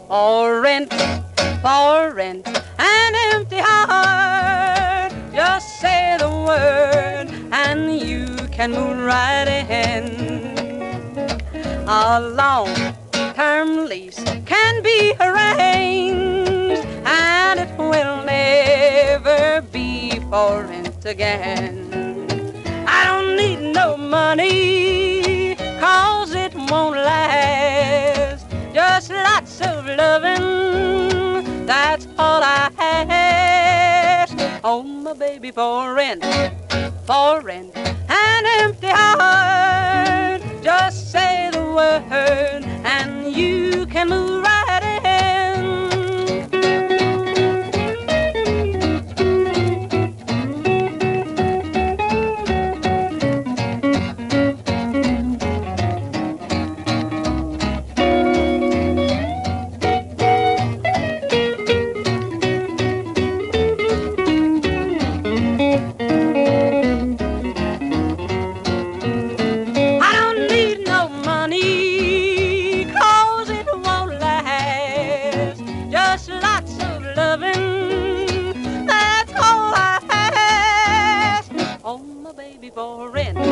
For rent, an empty heart. Just say the word and you can move right in. A long-term lease can be arranged, and it will never be for rent again. I don't need no money, 'cause it won't last. Just lots of loving, that's all I ask. Oh, my baby, for rent, an empty heart. Just say the word and you can move right in. Lots of loving, that's all I ask. Oh, my baby, for rent,